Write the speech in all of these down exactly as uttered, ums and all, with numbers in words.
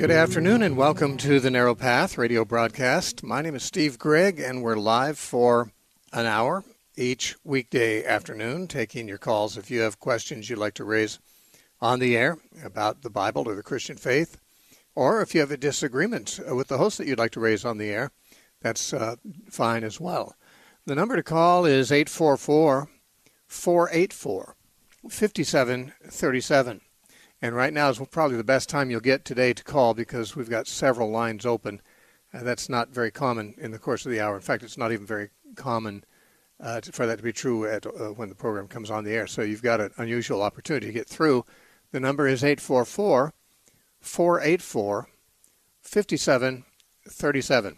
Good afternoon and welcome to the Narrow Path radio broadcast. My name is Steve Gregg and we're live for an hour each weekday afternoon, taking your calls if you have questions you'd like to raise on the air about the Bible or the Christian faith, or if you have a disagreement with the host that you'd like to raise on the air, that's uh, fine as well. The number to call is eight four four, four eight four, five seven three seven. And right now is probably the best time you'll get today to call because we've got several lines open. Uh, that's not very common in the course of the hour. In fact, it's not even very common uh, to, for that to be true at, uh, when the program comes on the air. So you've got an unusual opportunity to get through. The number is eight four four, four eight four, five seven three seven.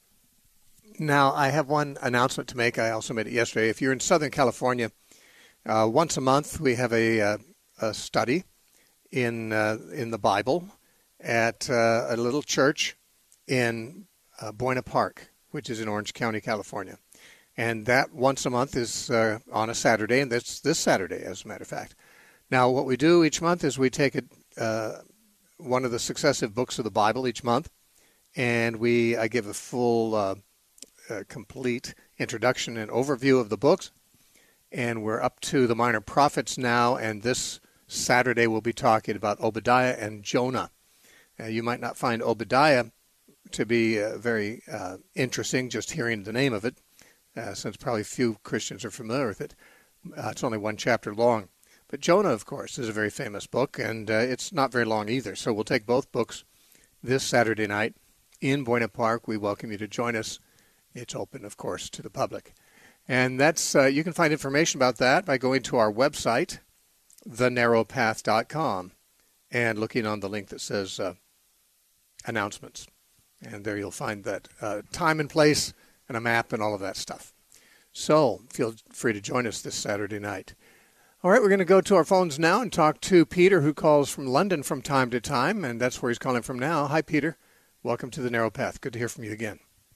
Now, I have one announcement to make. I also made it yesterday. If you're in Southern California, uh, once a month we have a, uh, a study in uh, in the Bible at uh, a little church in uh, Buena Park, which is in Orange County, California. And that once a month is uh, on a Saturday, and that's this Saturday, as a matter of fact. Now, what we do each month is we take a, uh, one of the successive books of the Bible each month, and we I give a full, uh, uh, complete introduction and overview of the books. And we're up to the Minor Prophets now, and this Saturday we'll be talking about Obadiah and Jonah. Uh, you might not find Obadiah to be uh, very uh, interesting just hearing the name of it, uh, since probably few Christians are familiar with it. Uh, it's only one chapter long. But Jonah, of course, is a very famous book, and uh, it's not very long either. So we'll take both books this Saturday night in Buena Park. We welcome you to join us. It's open, of course, to the public. And that's uh, you can find information about that by going to our website, the narrow path dot com, and looking on the link that says uh, announcements. And there you'll find that uh, time and place and a map and all of that stuff. So feel free to join us this Saturday night. All right, we're going to go to our phones now and talk to Peter, who calls from London from time to time, and that's where he's calling from now. Hi, Peter. Welcome to the Narrow Path. Good to hear from you again.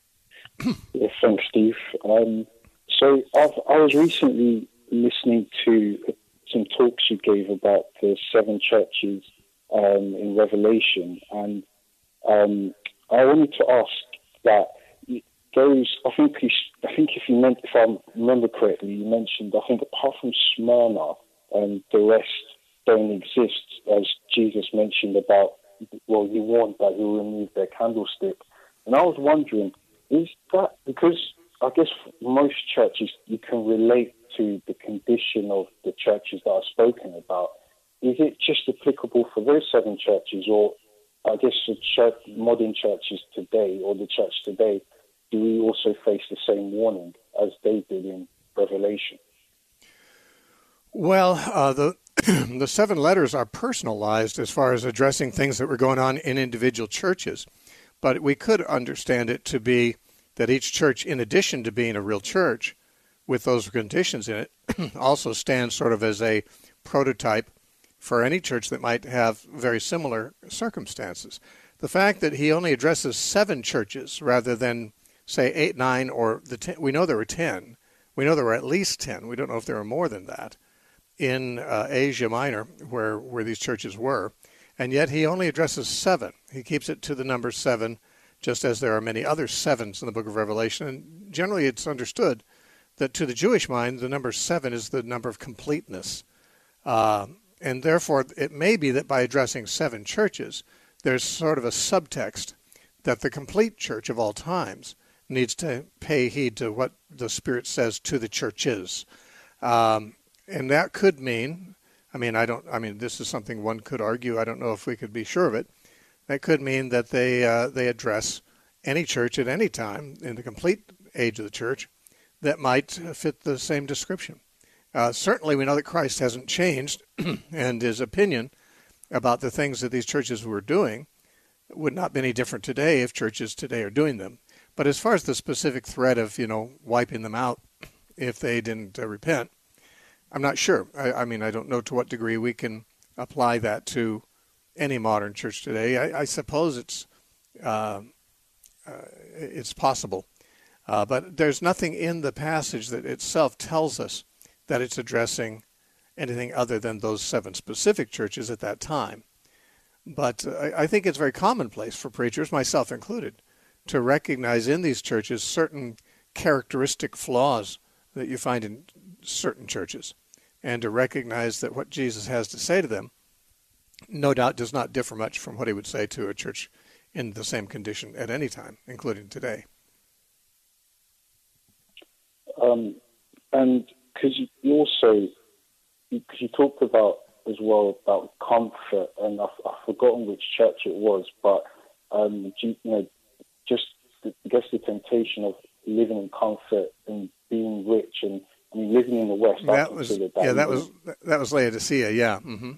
Yes, thanks, Steve. Um, so I've, I was recently listening to some talks you gave about the seven churches um, in Revelation, and um, I wanted to ask that those. I think you, I think if you meant, if I remember correctly, you mentioned I think apart from Smyrna, um, the rest don't exist, as Jesus mentioned about. Well, he warned that he will remove their candlestick, and I was wondering, is that because I guess most churches you can relate to the condition of the churches that are spoken about. Is it just applicable for those seven churches, or I guess the church, modern churches today, or the church today, do we also face the same warning as they did in Revelation? Well, uh, the the seven letters are personalized as far as addressing things that were going on in individual churches, but we could understand it to be that each church, in addition to being a real church, with those conditions in it, also stands sort of as a prototype for any church that might have very similar circumstances. The fact that he only addresses seven churches rather than, say, eight, nine, or the ten, we know there were ten. We know there were at least ten. We don't know if there were more than that in uh, Asia Minor, where, where these churches were. And yet he only addresses seven. He keeps it to the number seven, just as there are many other sevens in the book of Revelation. And generally it's understood that to the Jewish mind, the number seven is the number of completeness. Uh, and therefore, it may be that by addressing seven churches, there's sort of a subtext that the complete church of all times needs to pay heed to what the Spirit says to the churches. Um, and that could mean, I mean, I don't, I mean, this is something one could argue. I don't know if we could be sure of it. That could mean that they uh, they address any church at any time in the complete age of the church that might fit the same description. Uh, certainly we know that Christ hasn't changed, and his opinion about the things that these churches were doing would not be any different today if churches today are doing them. But as far as the specific threat of, you know, wiping them out if they didn't uh, repent, I'm not sure. I, I mean, I don't know to what degree we can apply that to any modern church today. I, I suppose it's uh, uh, it's possible. Uh, but there's nothing in the passage that itself tells us that it's addressing anything other than those seven specific churches at that time. But uh, I think it's very commonplace for preachers, myself included, to recognize in these churches certain characteristic flaws that you find in certain churches, and to recognize that what Jesus has to say to them, no doubt, does not differ much from what he would say to a church in the same condition at any time, including today. Um, and because you also, because you talked about as well about comfort, and I've, I've forgotten which church it was, but um, you, you know, just the, I guess the temptation of living in comfort and being rich, and I mean living in the West. That was that yeah, that was that was Laodicea, yeah. Mm-hmm.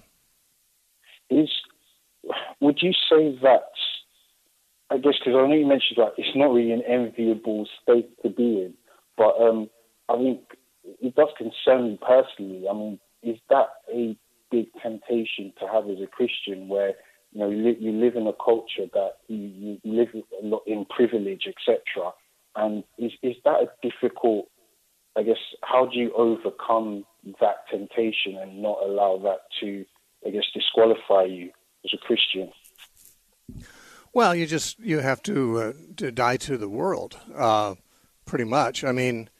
Is would you say that? I guess because I know you mentioned like it's not really an enviable state to be in, but um, I think it does concern me personally. I mean, is that a big temptation to have as a Christian, where you know you, li- you live in a culture that you, you live a lot in privilege, et cetera. And is is that a difficult? I guess how do you overcome that temptation and not allow that to, I guess, disqualify you as a Christian? Well, you just you have to uh, to die to the world, uh, pretty much. I mean,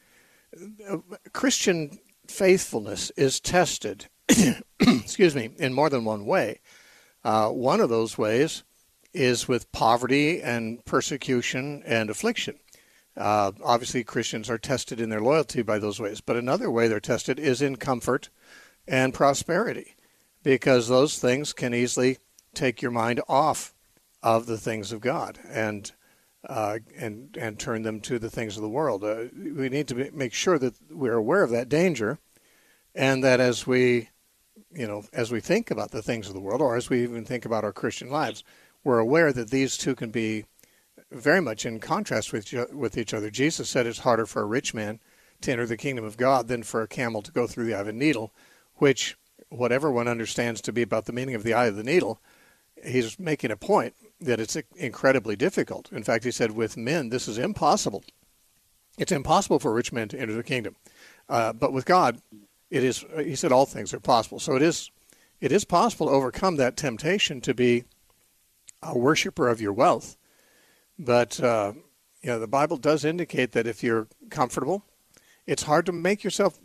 Christian faithfulness is tested. excuse me, in more than one way. Uh, one of those ways is with poverty and persecution and affliction. Uh, obviously, Christians are tested in their loyalty by those ways. But another way they're tested is in comfort and prosperity, because those things can easily take your mind off of the things of God and uh, and and turn them to the things of the world. Uh, we need to be, make sure that we're aware of that danger, and that as we you know, as we think about the things of the world, or as we even think about our Christian lives, we're aware that these two can be very much in contrast with with each other. Jesus said it's harder for a rich man to enter the kingdom of God than for a camel to go through the eye of a needle, which, whatever one understands to be about the meaning of the eye of the needle, he's making a point that it's incredibly difficult. In fact, he said, with men, this is impossible. It's impossible for a rich man to enter the kingdom. Uh, but with God, it is, he said, all things are possible. So it is it is possible to overcome that temptation to be a worshiper of your wealth. But uh, you know, the Bible does indicate that if you're comfortable, it's hard to make yourself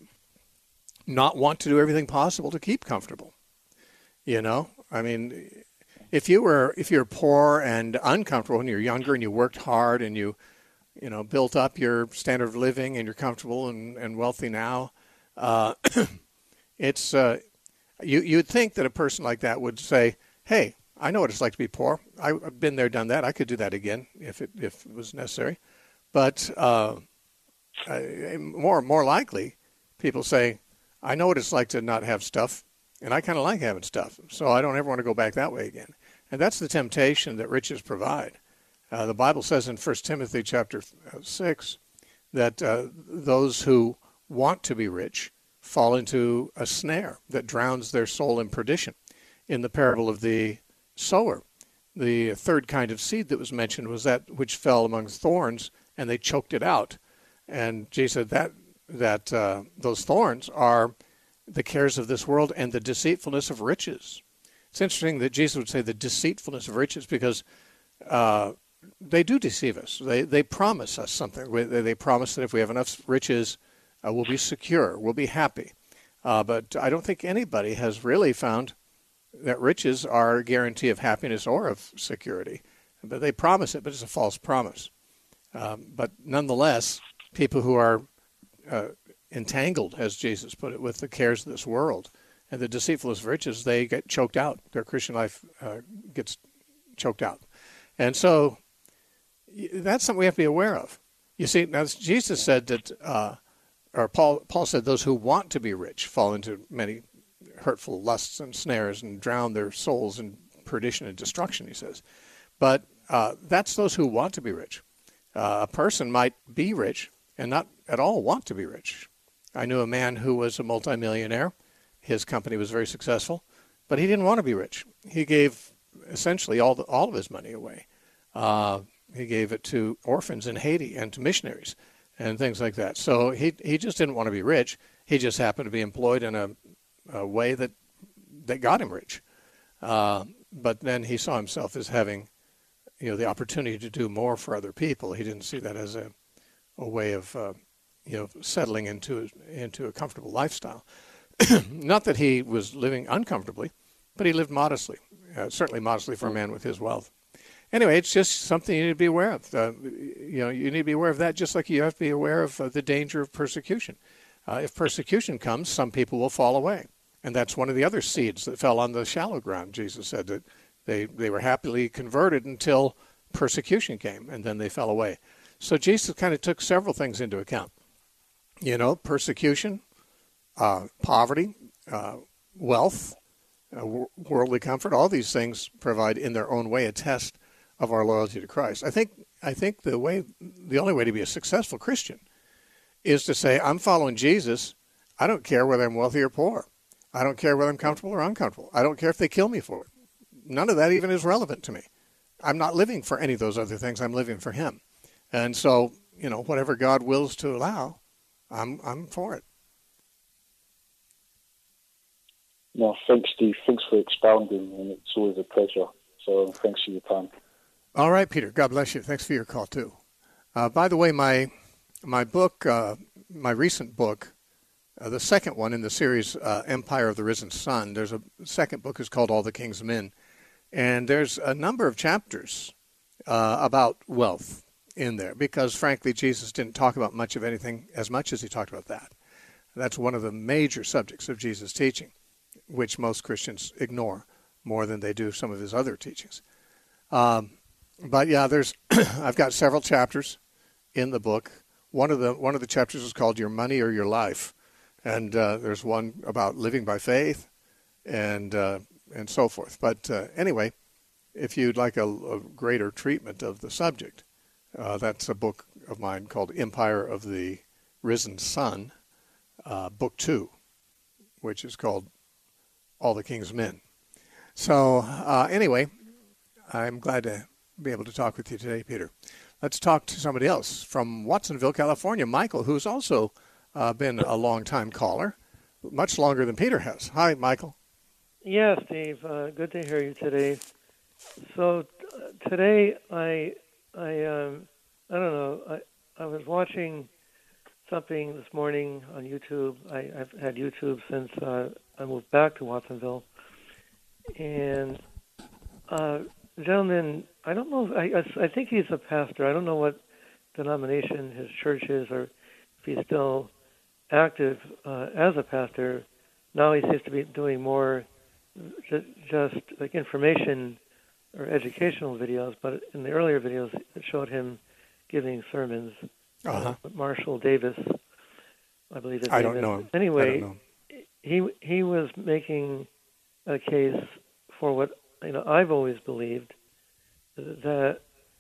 not want to do everything possible to keep comfortable. You know, I mean, if you were if you're poor and uncomfortable when you're younger and you worked hard and you, you know, built up your standard of living and you're comfortable and, and wealthy now, Uh, it's uh, you. You'd think that a person like that would say, "Hey, I know what it's like to be poor. I, I've been there, done that. I could do that again if it if it was necessary." But uh, I, more more likely, people say, "I know what it's like to not have stuff, and I kind of like having stuff, so I don't ever want to go back that way again." And that's the temptation that riches provide. Uh, the Bible says in First Timothy chapter six that uh, those who want to be rich fall into a snare that drowns their soul in perdition. In the parable of the sower, the third kind of seed that was mentioned was that which fell among thorns, and they choked it out. And Jesus said that that uh, those thorns are the cares of this world and the deceitfulness of riches. It's interesting that Jesus would say the deceitfulness of riches, because uh, they do deceive us. They they promise us something. They, they promise that if we have enough riches, Uh, we'll be secure, we'll be happy. Uh, but I don't think anybody has really found that riches are a guarantee of happiness or of security. But they promise it, but it's a false promise. Um, but nonetheless, people who are uh, entangled, as Jesus put it, with the cares of this world and the deceitfulness of riches, they get choked out. Their Christian life uh, gets choked out. And so that's something we have to be aware of. You see, now Jesus said that... Uh, Or Paul, Paul said those who want to be rich fall into many hurtful lusts and snares and drown their souls in perdition and destruction, he says. But uh, that's those who want to be rich. Uh, a person might be rich and not at all want to be rich. I knew a man who was a multimillionaire. His company was very successful, but he didn't want to be rich. He gave essentially all, the, all of his money away. Uh, he gave it to orphans in Haiti and to missionaries and things like that. So he he just didn't want to be rich. He just happened to be employed in a, a way that that got him rich. Uh, but then he saw himself as having, you know, the opportunity to do more for other people. He didn't see that as a, a way of, uh, you know, settling into into a comfortable lifestyle. Not that he was living uncomfortably, but he lived modestly, uh, certainly modestly for a man with his wealth. Anyway, it's just something you need to be aware of. Uh, you know, you need to be aware of that, just like you have to be aware of uh, the danger of persecution. Uh, if persecution comes, some people will fall away. And that's one of the other seeds that fell on the shallow ground. Jesus said that they, they were happily converted until persecution came, and then they fell away. So Jesus kind of took several things into account. You know, persecution, uh, poverty, uh, wealth, uh, worldly comfort, all these things provide in their own way a test of our loyalty to Christ. I think I think the way the only way to be a successful Christian is to say, I'm following Jesus. I don't care whether I'm wealthy or poor. I don't care whether I'm comfortable or uncomfortable. I don't care if they kill me for it. None of that even is relevant to me. I'm not living for any of those other things. I'm living for him. And so, you know, whatever God wills to allow, I'm I'm for it. No, thanks, Steve. Thanks for expounding, and it's always a pleasure. So thanks for your time. All right, Peter. God bless you. Thanks for your call, too. Uh, by the way, my my book, uh, my recent book, uh, the second one in the series, uh, Empire of the Risen Sun, there's a second book is called All the King's Men. And there's a number of chapters uh, about wealth in there because, frankly, Jesus didn't talk about much of anything as much as he talked about that. That's one of the major subjects of Jesus' teaching, which most Christians ignore more than they do some of his other teachings. Um, but yeah, there's I've got several chapters in the book. One of the one of the chapters is called "Your Money or Your Life," and uh, there's one about living by faith, and uh, and so forth. But uh, anyway, if you'd like a, a greater treatment of the subject, uh, that's a book of mine called "Empire of the Risen Sun," uh, Book Two, which is called All the King's Men. So uh, anyway, I'm glad to be able to talk with you today, Peter. Let's talk to somebody else from Watsonville, California, Michael, who's also uh, been a long-time caller, much longer than Peter has. Hi, Michael. Yeah, Steve. Uh, good to hear you today. So uh, today, I, I, um, I don't know. I, I was watching something this morning on YouTube. I, I've had YouTube since uh, I moved back to Watsonville, and uh, the gentleman, I don't know, I, I think he's a pastor. I don't know what denomination his church is or if he's still active uh, as a pastor. Now he seems to be doing more just, just like information or educational videos, but in the earlier videos it showed him giving sermons. Uh-huh. Uh, Marshall Davis, I believe his I name don't is. know him. Anyway, I don't know. he he was making a case for what you know I've always believed that,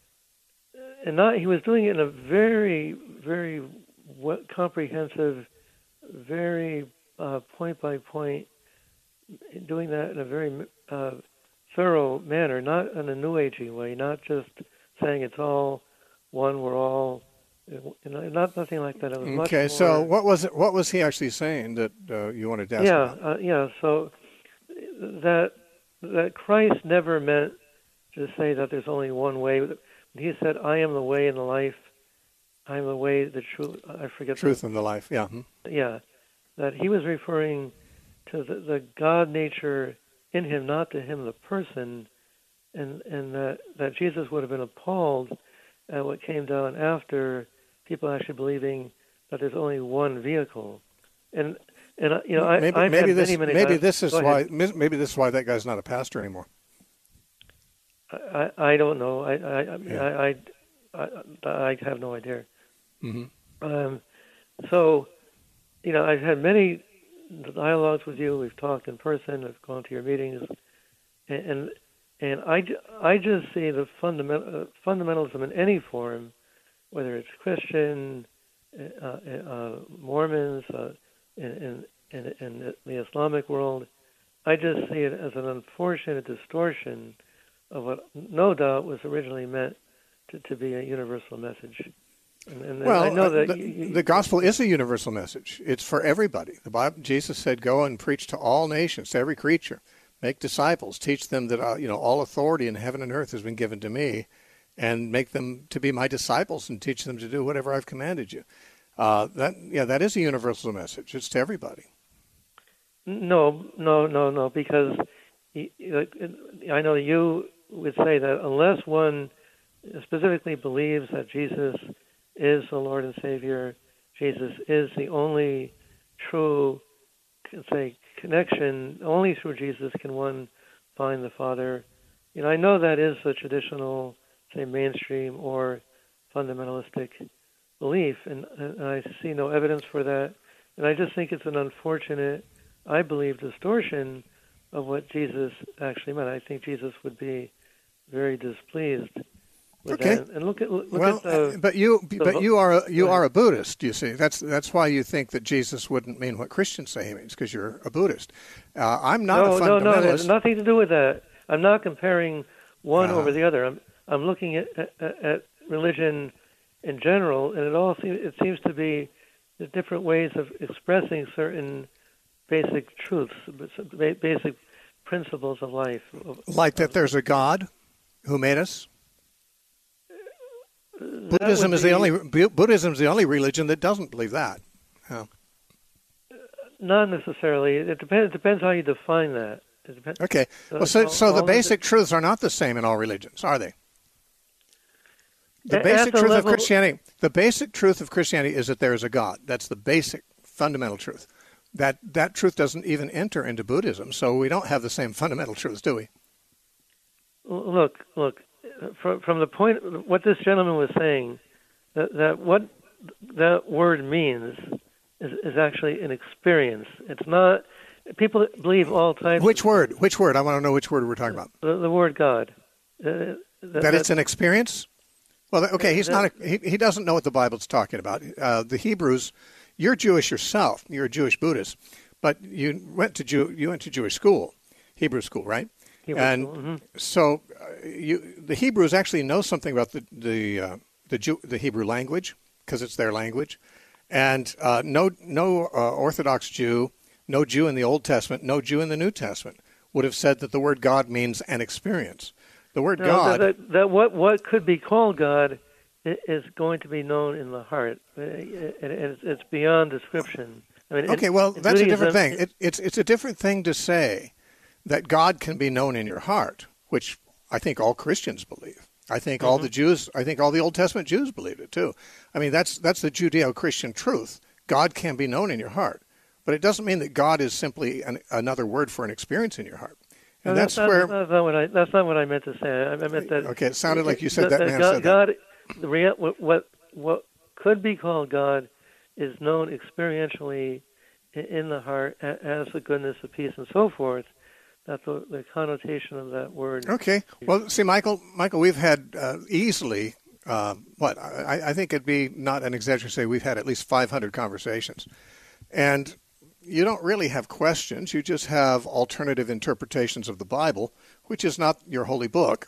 and not he was doing it in a very very comprehensive, very uh, point by point, doing that in a very uh, thorough manner, not in a new agey way, not just saying it's all one, we're all. Not nothing like that. It was much okay, more, so what was it? What was he actually saying that uh, you wanted to ask yeah, about? uh, yeah. So that that Christ never meant to say that there's only one way. He said, "I am the way and the life. I am the way, the truth." I forget. Truth the, and the life. Yeah. Hmm. Yeah, that he was referring to the, the God nature in him, not to him the person, and and that that Jesus would have been appalled at what came down after. People actually believing that there's only one vehicle, and and you know I, maybe I've maybe had this many, many maybe times, this is Go why ahead. maybe this is why that guy's not a pastor anymore. I, I don't know. I I, Yeah. I, I I I have no idea. Mm-hmm. Um, so you know I've had many dialogues with you. We've talked in person. I've gone to your meetings, and and, and I, I just see the fundamental uh, fundamentalism in any form. Whether it's Christian, uh, uh, Mormons, uh, in, in, in the Islamic world, I just see it as an unfortunate distortion of what no doubt was originally meant to, to be a universal message. And, and Well, I know that the, you, you, the gospel is a universal message. It's for everybody. The Bible, Jesus said, "Go and preach to all nations, to every creature." Make disciples. Teach them that uh, you know all authority in heaven and earth has been given to me, and make them to be my disciples and teach them to do whatever I've commanded you. Uh, that yeah, that is a universal message. It's to everybody. No, no, no, no. Because I know you would say that unless one specifically believes that Jesus is the Lord and Savior, Jesus is the only true, say, connection. Only through Jesus can one find the Father. You know, I know that is the traditional, say, mainstream or fundamentalistic belief, and, and I see no evidence for that. And I just think it's an unfortunate, I believe, distortion of what Jesus actually meant. I think Jesus would be very displeased with okay. that. And look at look well, at the, but you the, but you are a, you are a Buddhist. You see, that's that's why you think that Jesus wouldn't mean what Christians say he means, because you're a Buddhist. Uh, I'm not no, a no, no. It fundamentalist. has nothing to do with that. I'm not comparing one Uh-huh. over the other. I'm I'm looking at, at at religion in general, and it all seems it seems to be the different ways of expressing certain basic truths, basic principles of life. Like that there's a God who made us? That Buddhism would is the be- only Bu- Buddhism is the only religion that doesn't believe that. Yeah. Not necessarily. It depends. It depends how you define that. It depends. Okay. So Well, so all- so the all of basic it- truths are not the same in all religions, are they? The At basic the truth level- of Christianity. The basic truth of Christianity is that there is a God. That's the basic fundamental truth. That that truth doesn't even enter into Buddhism, so we don't have the same fundamental truths, do we? Look, look. From from the point, what this gentleman was saying, that that what that word means is is actually an experience. It's not. People believe all types. Which word? Which word? I want to know which word we're talking about. The, the word God. Uh, that, That it's an experience? Well, okay, he's that- not. A, he he doesn't know what the Bible's talking about. Uh, the Hebrews. You're Jewish yourself. You're a Jewish Buddhist, but you went to Jew. You went to Jewish school, Hebrew school, right? Hebrew and school, mhm. so, uh, you the Hebrews actually know something about the the uh, the, Jew, the Hebrew language because it's their language, and uh, no no uh, Orthodox Jew, no Jew in the Old Testament, no Jew in the New Testament would have said that the word God means an experience. The word No, God. That, that, that what what could be called God i- is going to be known in the heart. Uh, it- It's, it's beyond description. I mean, Okay, in- well, in that's a different Judaism- thing. It, it's it's a different thing to say that God can be known in your heart, which I think all Christians believe. I think all the Jews, I think all the Old Testament Jews believed it too. I mean, that's that's the Judeo-Christian truth. God can be known in your heart, but it doesn't mean that God is simply an, another word for an experience in your heart. And No, that's not, where. that's not what I. That's not what I meant to say. I, I meant that. Okay, it sounded like you said that man God, said that. God, the rea- what, what what could be called God is known experientially i- in the heart a- as the goodness, the peace, and so forth. That's the, the connotation of that word. Okay. Well, see, Michael, Michael, we've had uh, easily, uh, what, I, I think it'd be not an exaggeration to say we've had at least five hundred conversations. And you don't really have questions. You just have alternative interpretations of the Bible, which is not your holy book,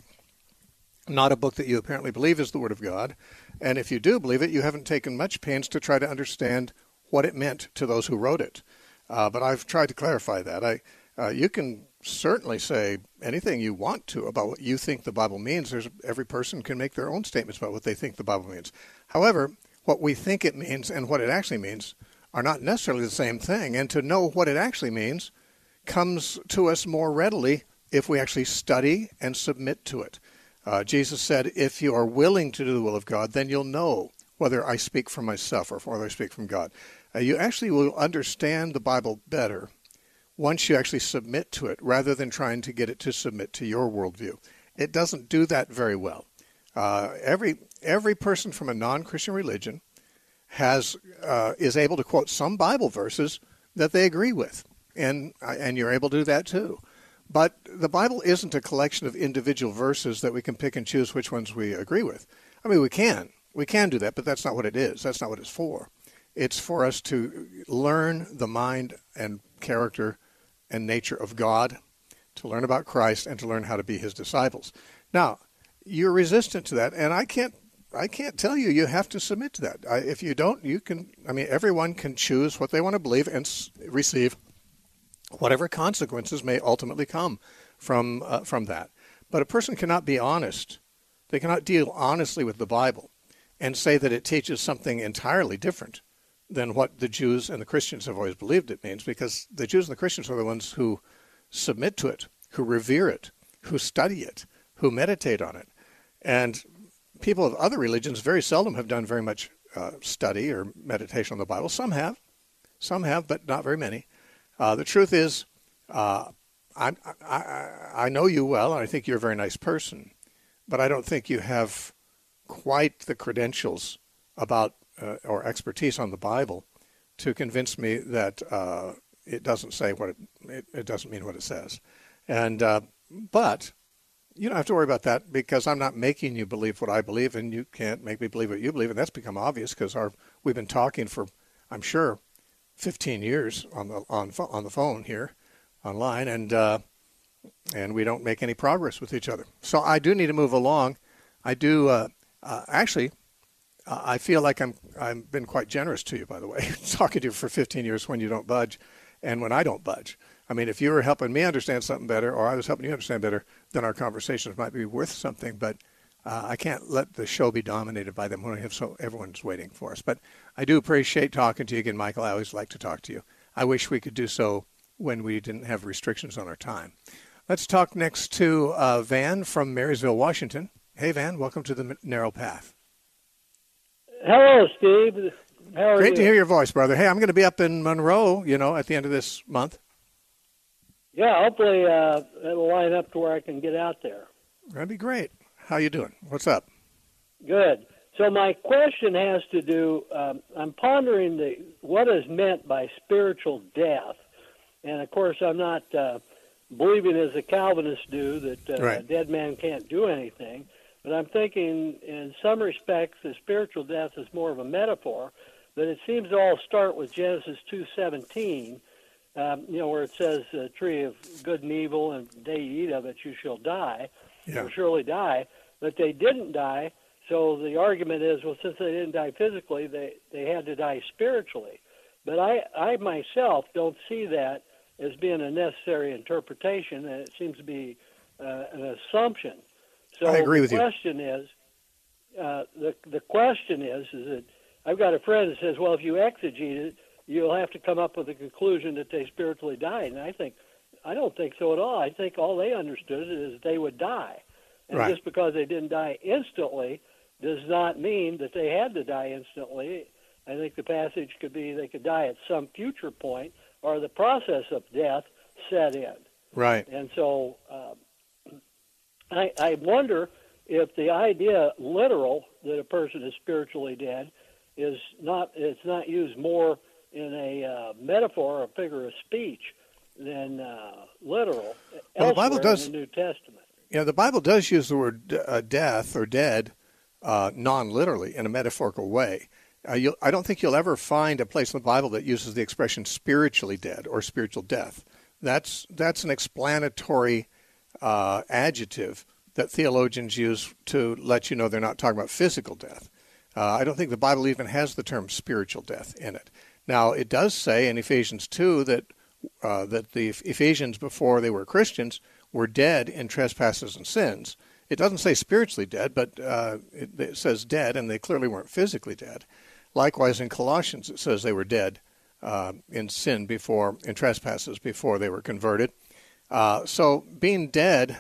not a book that you apparently believe is the Word of God. And if you do believe it, you haven't taken much pains to try to understand what it meant to those who wrote it. Uh, but I've tried to clarify that. I, uh, you can certainly say anything you want to about what you think the Bible means. There's, every person can make their own statements about what they think the Bible means. However, what we think it means and what it actually means are not necessarily the same thing. And to know what it actually means comes to us more readily if we actually study and submit to it. Uh, Jesus said, if you are willing to do the will of God, then you'll know whether I speak from myself or whether I speak from God. Uh, you actually will understand the Bible better once you actually submit to it, rather than trying to get it to submit to your worldview. It doesn't do that very well. Uh, every every person from a non-Christian religion has uh, is able to quote some Bible verses that they agree with, and and you're able to do that too. But the Bible isn't a collection of individual verses that we can pick and choose which ones we agree with. I mean, we can. We can do that, but that's not what it is. That's not what it's for. It's for us to learn the mind and character and nature of God, to learn about Christ, and to learn how to be his disciples. Now, you're resistant to that, and I can't I can't tell you you have to submit to that. I, if you don't, you can, I mean, everyone can choose what they want to believe and s- receive whatever consequences may ultimately come from uh, from that. But a person cannot be honest. They cannot deal honestly with the Bible and say that it teaches something entirely different than what the Jews and the Christians have always believed it means, because the Jews and the Christians are the ones who submit to it, who revere it, who study it, who meditate on it. And people of other religions very seldom have done very much uh, study or meditation on the Bible. Some have. Some have, but not very many. Uh, the truth is, uh, I, I, I know you well, and I think you're a very nice person, but I don't think you have quite the credentials about uh, or expertise on the Bible to convince me that uh, it doesn't say what it, it, it doesn't mean what it says. And uh, but you don't have to worry about that, because I'm not making you believe what I believe, and you can't make me believe what you believe, and that's become obvious because our we've been talking for, I'm sure, fifteen years on the on on the phone here, online, and uh, and we don't make any progress with each other. So I do need to move along. I do uh, uh, actually. Uh, I feel like I'm I've been quite generous to you, by the way, talking to you for fifteen years when you don't budge, and when I don't budge. I mean, if you were helping me understand something better, or I was helping you understand better, then our conversations might be worth something. But uh, I can't let the show be dominated by them when we have so everyone's waiting for us. But I do appreciate talking to you again, Michael. I always like to talk to you. I wish we could do so when we didn't have restrictions on our time. Let's talk next to uh, Van from Marysville, Washington. Hey, Van, welcome to the Narrow Path. Hello, Steve. How are Great you? to hear your voice, brother. Hey, I'm going to be up in Monroe, you know, at the end of this month. Yeah, hopefully uh, it'll line up to where I can get out there. That'd be great. How you doing? What's up? Good. So my question has to do, um, I'm pondering the what is meant by spiritual death. And, of course, I'm not uh, believing as the Calvinists do that uh, right. a dead man can't do anything. But I'm thinking in some respects the spiritual death is more of a metaphor. But it seems to all start with Genesis two seventeen, um, you know, where it says, the tree of good and evil, and the day you eat of it, you shall die. Yeah. You'll surely die. But they didn't die. So the argument is, well, since they didn't die physically, they, they had to die spiritually. But I, I myself don't see that as being a necessary interpretation, and it seems to be uh, an assumption. So I agree with the you. question is, uh, the the question is, is that I've got a friend that says, well, if you exegete it, you'll have to come up with the conclusion that they spiritually died. And I think, I don't think so at all. I think all they understood is they would die. And right. just because they didn't die instantly does not mean that they had to die instantly. I think the passage could be they could die at some future point, or the process of death set in. Right. And so um, I, I wonder if the idea literal that a person is spiritually dead is not, it's not used more in a uh, metaphor or figure of speech than uh, literal well, the Bible does, in the New Testament. Yeah, the Bible does use the word uh, death or dead uh, non-literally in a metaphorical way. Uh, you'll, I don't think you'll ever find a place in the Bible that uses the expression spiritually dead or spiritual death. That's that's an explanatory uh, adjective that theologians use to let you know they're not talking about physical death. Uh, I don't think the Bible even has the term spiritual death in it. Now, it does say in Ephesians two that uh, that the Ephesians, before they were Christians, were dead in trespasses and sins. It doesn't say spiritually dead, but uh, it, it says dead, and they clearly weren't physically dead. Likewise, in Colossians, it says they were dead uh, in sin before, in trespasses before they were converted. Uh, so being dead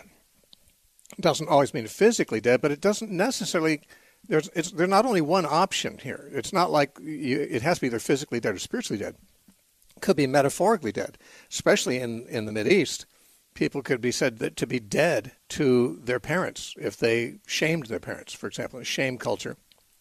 doesn't always mean physically dead, but it doesn't necessarily. There's, it's, there's not only one option here. It's not like you, it has to be either physically dead or spiritually dead. It could be metaphorically dead, especially in, in the Mideast. People could be said that to be dead to their parents if they shamed their parents, for example, a shame culture,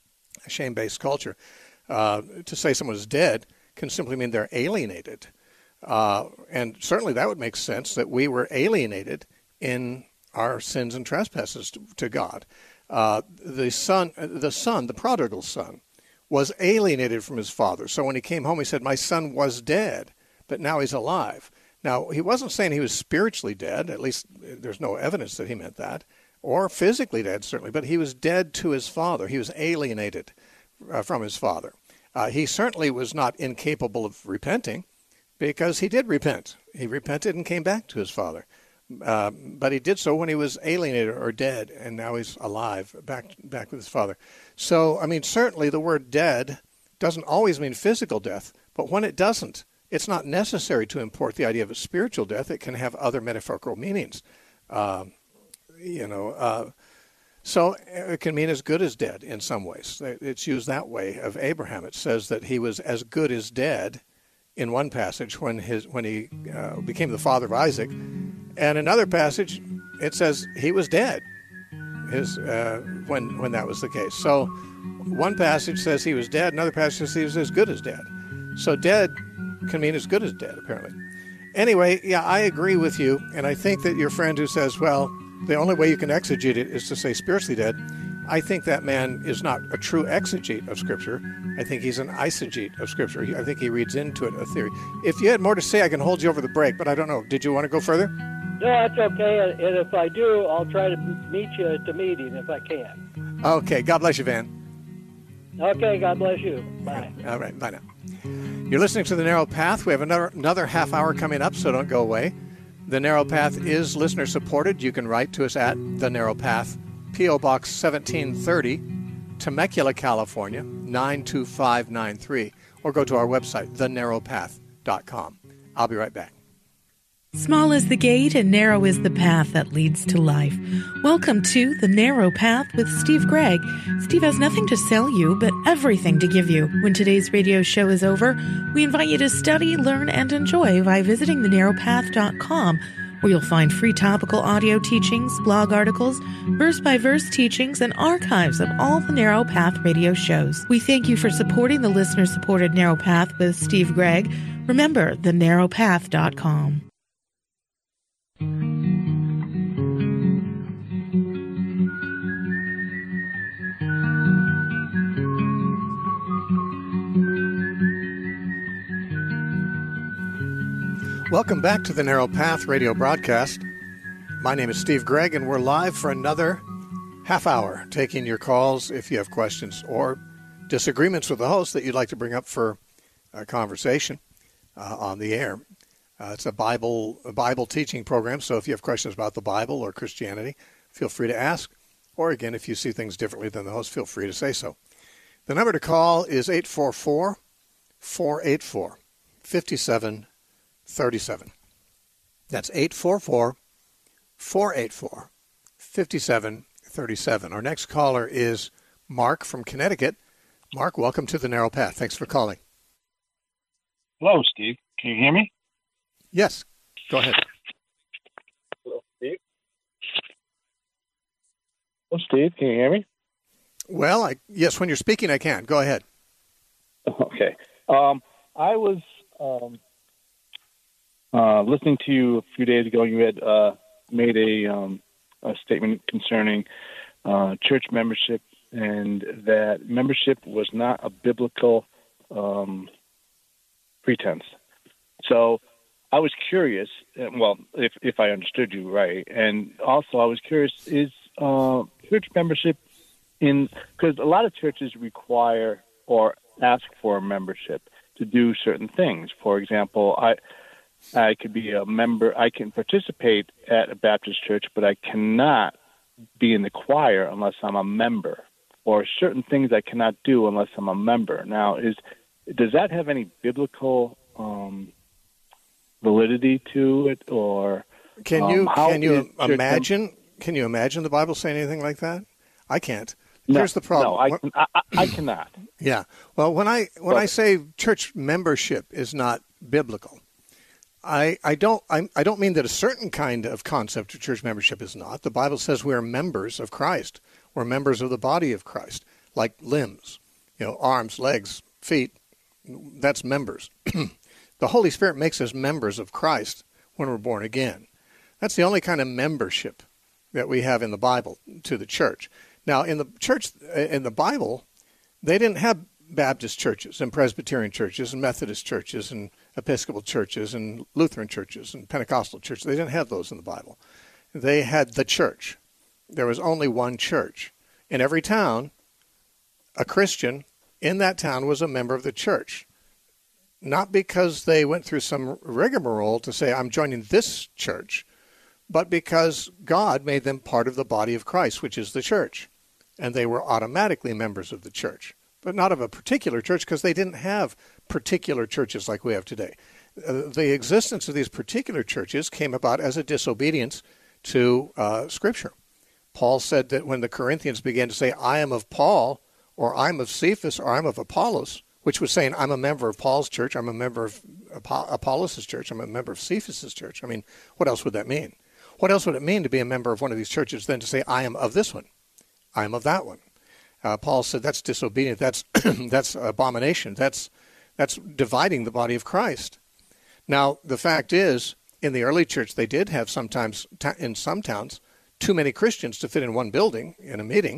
a shame-based culture. Uh, to say someone is dead can simply mean they're alienated. Uh, and certainly that would make sense that we were alienated in our sins and trespasses to, to God. Uh, the son, the son, the prodigal son, was alienated from his father. So when he came home, he said, "My son was dead, but now he's alive." Now, he wasn't saying he was spiritually dead. At least there's no evidence that he meant that, or physically dead, certainly. But he was dead to his father. He was alienated uh, from his father. Uh, he certainly was not incapable of repenting. because he did repent. He repented and came back to his father. Uh, but he did so when he was alienated or dead, and now he's alive, back back with his father. So, I mean, certainly the word dead doesn't always mean physical death, but when it doesn't, it's not necessary to import the idea of a spiritual death. It can have other metaphorical meanings. Uh, you know, uh, so it can mean as good as dead in some ways. It's used that way of Abraham. It says that he was as good as dead in one passage when his when he uh, became the father of Isaac. And another passage, it says he was dead his, uh, when when that was the case. So one passage says he was dead, another passage says he was as good as dead. So dead can mean as good as dead, apparently. Anyway, yeah, I agree with you, and I think that your friend who says, well, the only way you can exegete it is to say spiritually dead, I think that man is not a true exegete of Scripture. I think he's an eisegete of Scripture. I think he reads into it a theory. If you had more to say, I can hold you over the break, but I don't know. Did you want to go further? No, that's okay. And if I do, I'll try to meet you at the meeting if I can. Okay. God bless you, Van. Okay. God bless you. Bye. All right. Bye now. You're listening to The Narrow Path. We have another another half hour coming up, so don't go away. The Narrow Path is listener supported. You can write to us at The Narrow Path, P O Box seventeen thirty, Temecula, California, nine two five nine three, or go to our website, the narrow path dot com. I'll be right back. Small is the gate and narrow is the path that leads to life. Welcome to The Narrow Path with Steve Gregg. Steve has nothing to sell you, but everything to give you. When today's radio show is over, we invite you to study, learn, and enjoy by visiting the narrow path dot com, where you'll find free topical audio teachings, blog articles, verse-by-verse teachings, and archives of all the Narrow Path radio shows. We thank you for supporting the listener-supported Narrow Path with Steve Gregg. Remember, the narrow path dot com. Welcome back to the Narrow Path radio broadcast. My name is Steve Gregg, and we're live for another half hour, taking your calls if you have questions or disagreements with the host that you'd like to bring up for a conversation uh, on the air. Uh, it's a Bible a Bible teaching program, so if you have questions about the Bible or Christianity, feel free to ask. Or again, if you see things differently than the host, feel free to say so. The number to call is eight four four, four eight four, five seven three seven. That's eight four four, four eight four, five seven three seven. Our next caller is Mark from Connecticut. Mark, welcome to the Narrow Path. Thanks for calling. Hello, Steve. Can you hear me? Yes, go ahead. Hello, Steve. Hello, Steve. Can you hear me? Well, I, yes, when you're speaking, I can. Go ahead. Okay. Um, I was um, uh, listening to you a few days ago. You had uh, made a, um, a statement concerning uh, church membership, and that membership was not a biblical um, pretense. So I was curious, well, if if I understood you right, and also I was curious, is uh, church membership in, because a lot of churches require or ask for a membership to do certain things. For example, I I could be a member, I can participate at a Baptist church, but I cannot be in the choir unless I'm a member, or certain things I cannot do unless I'm a member. Now, is does that have any biblical um validity to it, or can you um, can you imagine can you imagine the Bible saying anything like that? I can't. No, Here's the problem. No, I, can, I, I cannot. Yeah. Well, when I when but, I say church membership is not biblical, I I don't I, I don't mean that a certain kind of concept of church membership is not. The Bible says we are members of Christ. We're members of the body of Christ, like limbs, you know, arms, legs, feet. That's members. The Holy Spirit makes us members of Christ when we're born again. That's the only kind of membership that we have in the Bible to the church. Now, in the church, in the Bible, they didn't have Baptist churches and Presbyterian churches and Methodist churches and Episcopal churches and Lutheran churches and Pentecostal churches. They didn't have those in the Bible. They had the church. There was only one church. In every town, a Christian in that town was a member of the church. not because they went through some rigmarole to say, I'm joining this church, but because God made them part of the body of Christ, which is the church. And they were automatically members of the church, but not of a particular church because they didn't have particular churches like we have today. Uh, the existence of these particular churches came about as a disobedience to uh, Scripture. Paul said that when the Corinthians began to say, I am of Paul, or I'm of Cephas, or I'm of Apollos, which was saying, I'm a member of Paul's church, I'm a member of Apollos' church, I'm a member of Cephas' church. I mean, what else would that mean? What else would it mean to be a member of one of these churches than to say, I am of this one, I am of that one? Uh, Paul said that's disobedient, that's that's abomination, that's that's dividing the body of Christ. Now, the fact is, in the early church, they did have sometimes, in some towns, too many Christians to fit in one building in a meeting.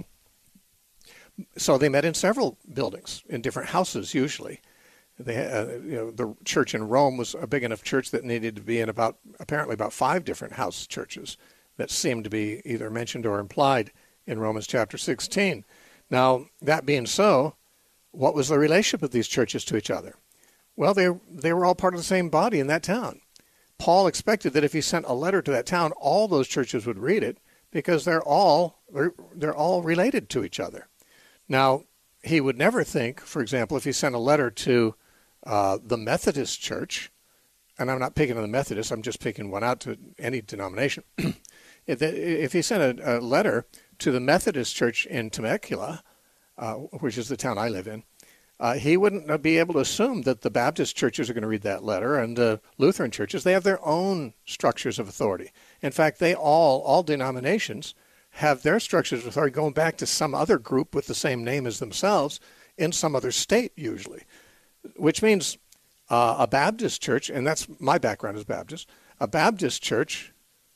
So they met in several buildings, in different houses usually. They, uh, you know, the church in Rome was a big enough church that needed to be in about, apparently about five different house churches that seemed to be either mentioned or implied in Romans chapter sixteen. Now, that being so, what was the relationship of these churches to each other? Well, they, they were all part of the same body in that town. Paul expected that if he sent a letter to that town, all those churches would read it because they're all, they're, they're all related to each other. Now, he would never think, for example, if he sent a letter to uh, the Methodist Church, and I'm not picking on the Methodists, I'm just picking one out to any denomination. if, if he sent a, a letter to the Methodist Church in Temecula, uh, which is the town I live in, uh, he wouldn't be able to assume that the Baptist churches are going to read that letter, and uh, Lutheran churches, they have their own structures of authority. In fact, they all, all denominations, have their structures of authority going back to some other group with the same name as themselves in some other state usually, which means uh, a Baptist church, and that's my background as Baptist, a Baptist church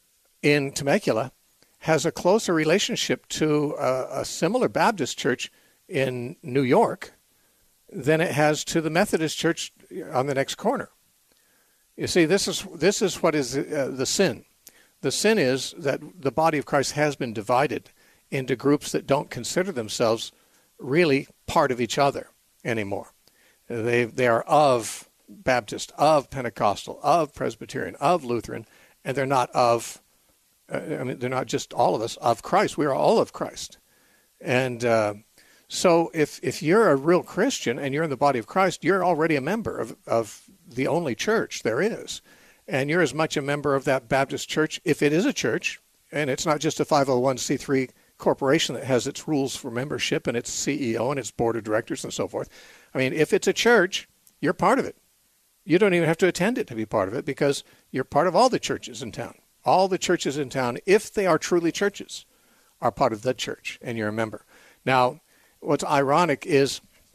in Temecula has a closer relationship to a, a similar Baptist church in New York than it has to the Methodist church on the next corner. You see, this is this is what is uh, the sin. The sin is that the body of Christ has been divided into groups that don't consider themselves really part of each other anymore. They they are of Baptist, of Pentecostal, of Presbyterian, of Lutheran, and they're not of, uh, I mean, they're not just all of us, of Christ. We are all of Christ. And uh, so if if you're a real Christian and you're in the body of Christ, you're already a member of, of the only church there is. And you're as much a member of that Baptist church, if it is a church, and it's not just a five oh one c three corporation that has its rules for membership and its C E O and its board of directors and so forth. I mean, if it's a church, you're part of it. You don't even have to attend it to be part of it because you're part of all the churches in town. All the churches in town, if they are truly churches, are part of the church, and you're a member. Now, what's ironic is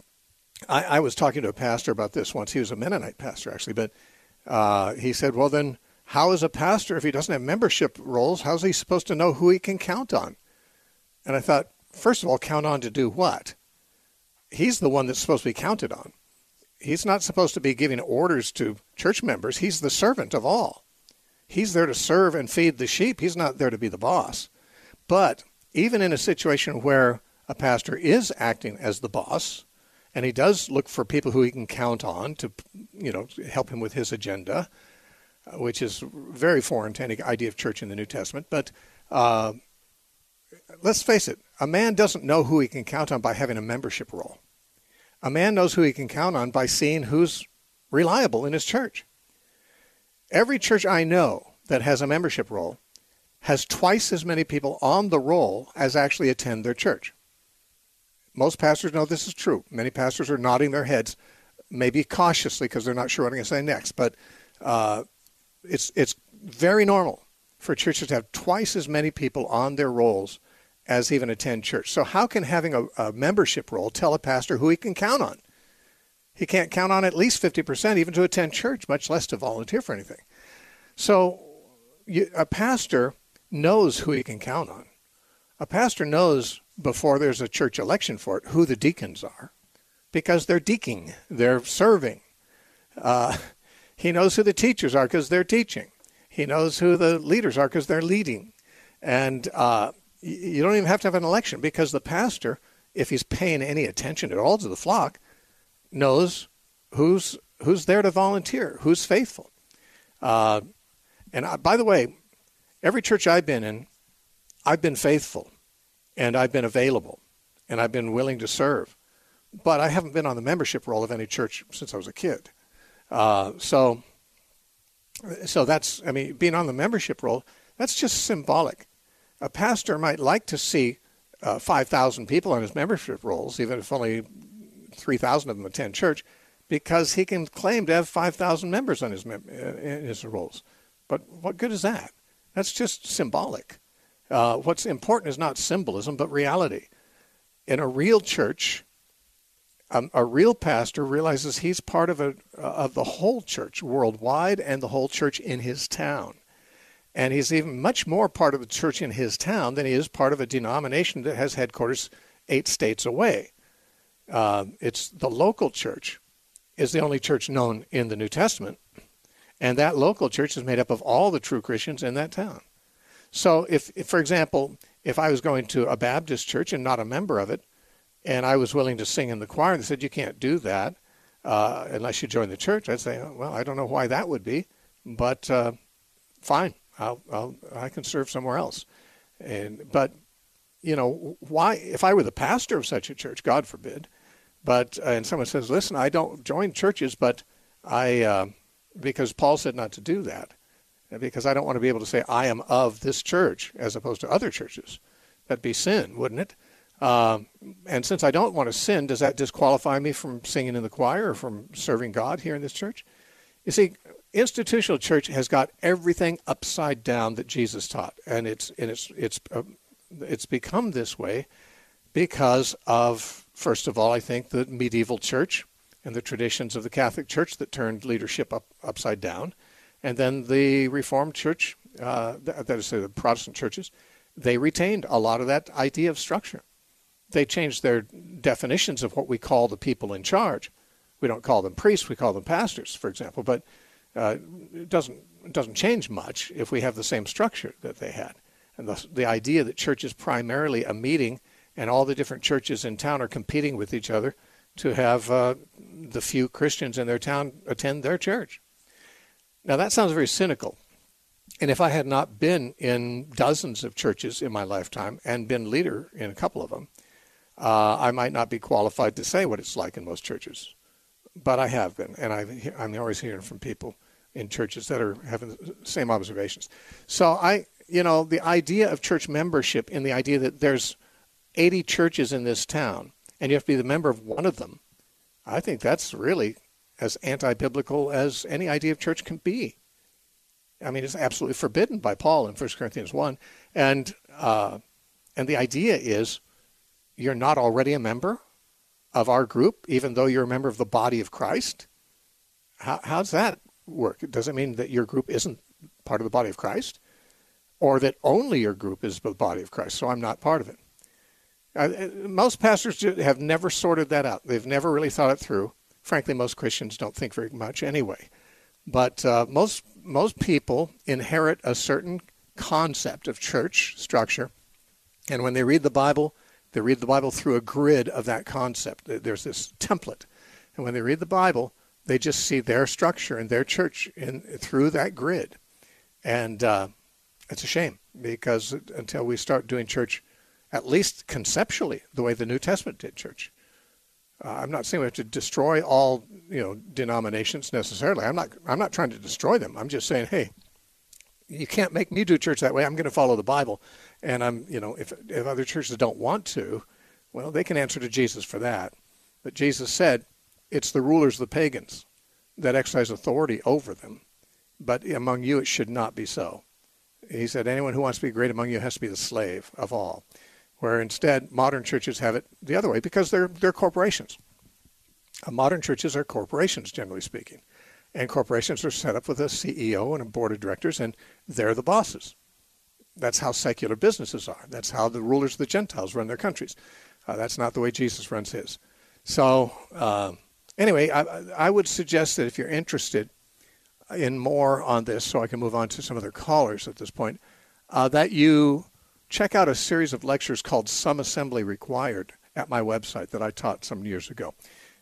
I, I was talking to a pastor about this once. He was a Mennonite pastor, actually, but Uh, he said, well, then how is a pastor, if he doesn't have membership rolls, how's he supposed to know who he can count on? And I thought, first of all, count on to do what? He's the one that's supposed to be counted on. He's not supposed to be giving orders to church members. He's the servant of all. He's there to serve and feed the sheep. He's not there to be the boss. But even in a situation where a pastor is acting as the boss, and he does look for people who he can count on to, you know, help him with his agenda, which is very foreign to any idea of church in the New Testament. But uh, let's face it, a man doesn't know who he can count on by having a membership roll. A man knows who he can count on by seeing who's reliable in his church. Every church I know that has a membership roll has twice as many people on the roll as actually attend their church. Most pastors know this is true. Many pastors are nodding their heads, maybe cautiously because they're not sure what I'm going to say next. But uh, it's it's very normal for churches to have twice as many people on their rolls as even attend church. So how can having a, a membership roll tell a pastor who he can count on? He can't count on at least fifty percent even to attend church, much less to volunteer for anything. So you, a pastor knows who he can count on. A pastor knows before there's a church election for it who the deacons are because they're deaconing, they're serving. Uh, he knows who the teachers are because they're teaching. He knows who the leaders are because they're leading. And uh, you don't even have to have an election because the pastor, if he's paying any attention at all to the flock, knows who's who's there to volunteer? Who's faithful? Uh, and I, by the way, every church I've been in, I've been faithful, and I've been available, and I've been willing to serve. But I haven't been on the membership roll of any church since I was a kid. Uh, so, so that's, I mean, being on the membership roll, that's just symbolic. A pastor might like to see uh, five thousand people on his membership rolls, even if only three thousand of them attend church, because he can claim to have five thousand members on his, mem- in his rolls. But what good is that? That's just symbolic. Uh, what's important is not symbolism, but reality. In a real church, um, a real pastor realizes he's part of, a, of the whole church worldwide and the whole church in his town. And he's even much more part of the church in his town than he is part of a denomination that has headquarters eight states away. Uh, it's the local church is the only church known in the New Testament, and that local church is made up of all the true Christians in that town. So if, if, for example, if I was going to a Baptist church and not a member of it, and I was willing to sing in the choir, and they said, you can't do that uh, unless you join the church, I'd say, oh, well, I don't know why that would be, but uh, fine. I'll, I'll, I can serve somewhere else. And, but, you know, why, if I were the pastor of such a church, God forbid, but, uh, and someone says, listen, I don't join churches, but I, uh, because Paul said not to do that, because I don't want to be able to say I am of this church as opposed to other churches. That'd be sin, wouldn't it? Um, and since I don't want to sin, does that disqualify me from singing in the choir or from serving God here in this church? You see, institutional church has got everything upside down that Jesus taught, and it's and it's it's uh, it's become this way because of, first of all, I think the medieval church and the traditions of the Catholic Church that turned leadership up upside down, and then the Reformed Church, uh, that is the Protestant churches, they retained a lot of that idea of structure. They changed their definitions of what we call the people in charge. We don't call them priests, we call them pastors, for example, but uh, it doesn't it doesn't change much if we have the same structure that they had. And the, the idea that church is primarily a meeting and all the different churches in town are competing with each other to have uh, the few Christians in their town attend their church. Now that sounds very cynical. And if I had not been in dozens of churches in my lifetime and been leader in a couple of them, uh, I might not be qualified to say what it's like in most churches. But I have been, and I've, I'm always hearing from people in churches that are having the same observations. So I, you know, the idea of church membership in the idea that there's eighty churches in this town and you have to be the member of one of them, I think that's really as anti-biblical as any idea of church can be. I mean, it's absolutely forbidden by Paul in First Corinthians one. And, uh, and the idea is you're not already a member of our group, even though you're a member of the body of Christ? How, how does that work? Does it mean that your group isn't part of the body of Christ? Or that only your group is the body of Christ, so I'm not part of it? Uh, most pastors have never sorted that out. They've never really thought it through. Frankly, most Christians don't think very much anyway. But uh, most most people inherit a certain concept of church structure, and when they read the Bible, they read the Bible through a grid of that concept. There's this template. And when they read the Bible, they just see their structure and their church in, through that grid. And uh, it's a shame, because until we start doing church, at least conceptually, the way the New Testament did church, uh, I'm not saying we have to destroy all, you know, denominations necessarily. I'm not, I'm not trying to destroy them. I'm just saying, hey, you can't make me do church that way. I'm going to follow the Bible. And I'm, you know, if if other churches don't want to, well, they can answer to Jesus for that. But Jesus said, it's the rulers of the pagans that exercise authority over them. But among you, it should not be so. He said, anyone who wants to be great among you has to be the slave of all. Where instead, modern churches have it the other way, because they're, they're corporations. Uh, modern churches are corporations, generally speaking. And corporations are set up with a C E O and a board of directors, and they're the bosses. That's how secular businesses are. That's how the rulers of the Gentiles run their countries. Uh, that's not the way Jesus runs his. So uh, anyway, I, I would suggest that if you're interested in more on this, so I can move on to some other callers at this point, uh, that you check out a series of lectures called Some Assembly Required at my website that I taught some years ago.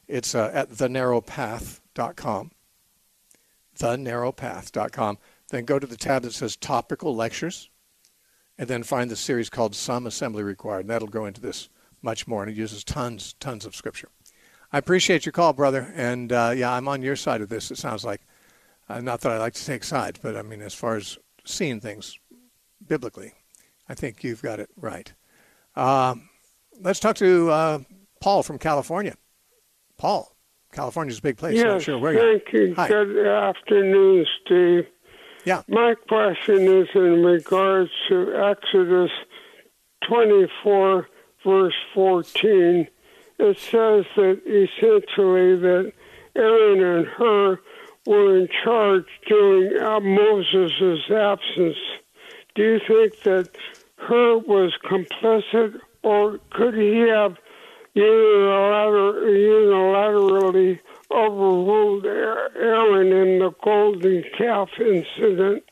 It's uh, at the narrow path dot com. the narrow path dot com. Then go to the tab that says Topical Lectures, and then find the series called Some Assembly Required. And that'll go into this much more, and it uses tons, tons of Scripture. I appreciate your call, brother. And, uh, yeah, I'm on your side of this, it sounds like. Uh, not that I like to take sides, but, I mean, as far as seeing things biblically, I think you've got it right. Um, let's talk to uh, Paul from California. Paul, California's a big place. Yes, I'm not sure where thank you're. you. Hi. Good afternoon, Steve. Yeah. My question is in regards to Exodus twenty-four, verse fourteen. It says that essentially that Aaron and Hur were in charge during uh, Moses' absence. Do you think that Hur was complicit, or could he have unilater- unilaterally overruled Aaron in the golden calf incident?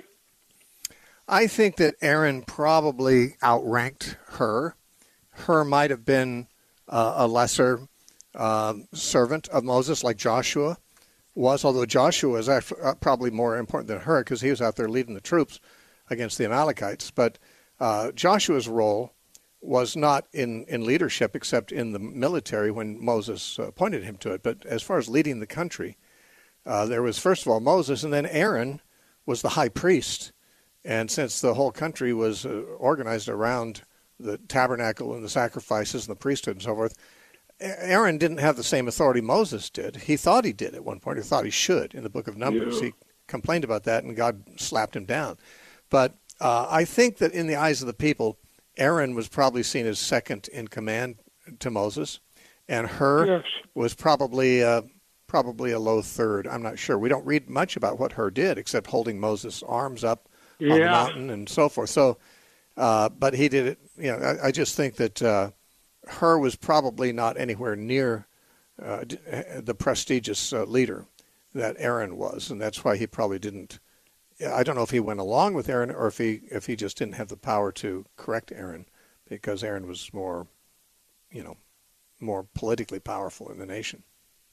I think that Aaron probably outranked Hur. Hur might have been uh, a lesser um, servant of Moses, like Joshua was, although Joshua is actually, uh, probably more important than Hur because he was out there leading the troops against the Amalekites. But uh, Joshua's role was not in, in leadership except in the military when Moses uh, appointed him to it. But as far as leading the country, uh, there was first of all Moses, and then Aaron was the high priest. And since the whole country was uh, organized around the tabernacle and the sacrifices and the priesthood and so forth, Aaron didn't have the same authority Moses did. He thought he did at one point. He thought he should. In the book of Numbers, yeah. He complained about that, and God slapped him down. But uh, I think that in the eyes of the people, Aaron was probably seen as second in command to Moses, and Hur yes. was probably uh, probably a low third. I'm not sure. We don't read much about what Hur did except holding Moses' arms up yeah. on the mountain and so forth. So, uh, but he did it. You know, I, I just think that uh, Hur was probably not anywhere near uh, the prestigious uh, leader that Aaron was, and that's why he probably didn't. I don't know if he went along with Aaron or if he if he just didn't have the power to correct Aaron, because Aaron was more, you know, more politically powerful in the nation.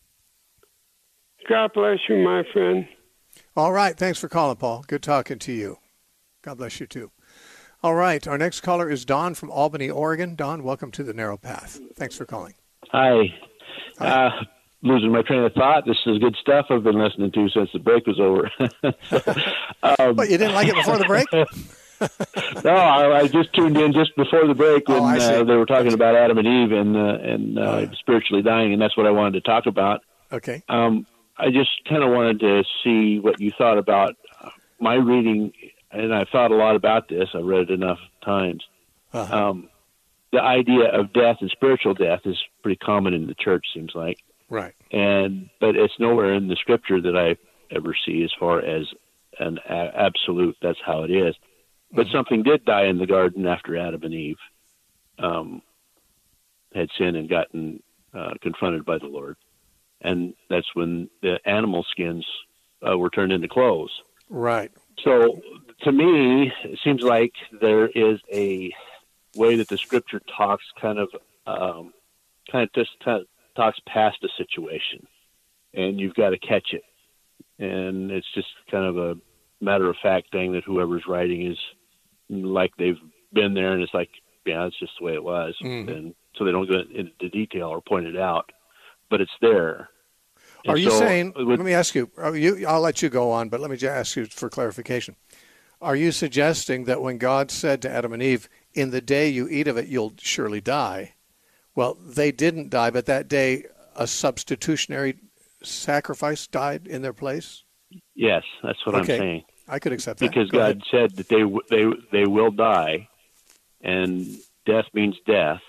God bless you, my friend. All right. Thanks for calling, Paul. Good talking to you. God bless you, too. All right. Our next caller is Don from Albany, Oregon. Don, welcome to the Narrow Path. Thanks for calling. Hi. Hi. Uh, losing my train of thought. This is good stuff I've been listening to since the break was over. um, but you didn't like it before the break? No, I, I just tuned in just before the break when oh, uh, they were talking about Adam and Eve and uh, and uh, uh, spiritually dying, and that's what I wanted to talk about. Okay. Um, I just kind of wanted to see what you thought about my reading, and I've thought a lot about this. I've read it enough times. Uh-huh. Um, the idea of death and spiritual death is pretty common in the church, seems like. Right. And but it's nowhere in the scripture that I ever see as far as an a- absolute. That's how it is. But mm-hmm. something did die in the garden after Adam and Eve um, had sinned and gotten uh, confronted by the Lord, and that's when the animal skins uh, were turned into clothes. Right. So to me, it seems like there is a way that the scripture talks kind of um, kind of just kind of talks past a situation, and you've got to catch it. And it's just kind of a matter-of-fact thing that whoever's writing is like they've been there, and it's like, yeah, it's just the way it was. Mm-hmm. And so they don't go into detail or point it out, but it's there. Are and you so saying, with, let me ask you, are you, I'll let you go on, but let me just ask you for clarification. Are you suggesting that when God said to Adam and Eve, in the day you eat of it, you'll surely die, well, they didn't die, but that day a substitutionary sacrifice died in their place? Yes, that's what okay. I'm saying. I could accept that. Because Go God ahead. said that they they they will die, and death means death.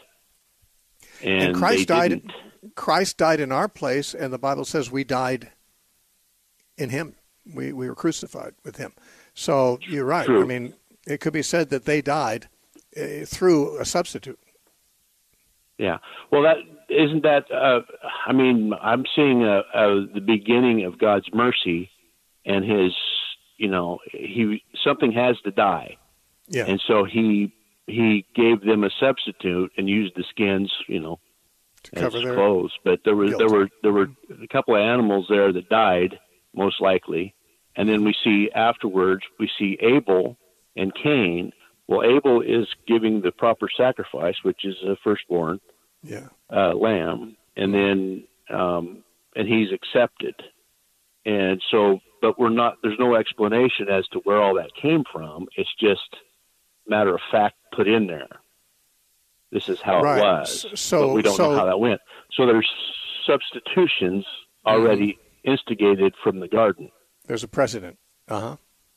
And, and Christ they died. didn't. Christ died in our place, and the Bible says we died in Him. We we were crucified with Him. So you're right. True. I mean, it could be said that they died uh, through a substitute. Yeah. Well, that isn't that. Uh, I mean, I'm seeing a, a, the beginning of God's mercy, and His. You know, he something has to die, yeah. And so he he gave them a substitute and used the skins. You know, to cover as their clothes. But there was guilt. there were there were a couple of animals there that died, most likely. And then we see afterwards, we see Abel and Cain. Well, Abel is giving the proper sacrifice, which is a firstborn yeah. uh, lamb, and then um, and he's accepted. And so, but we're not. There's no explanation as to where all that came from. It's just matter of fact put in there. This is how right. it was, so, but we don't so, know how that went. So there's substitutions already mm-hmm. instigated from the garden. There's a precedent. Uh-huh.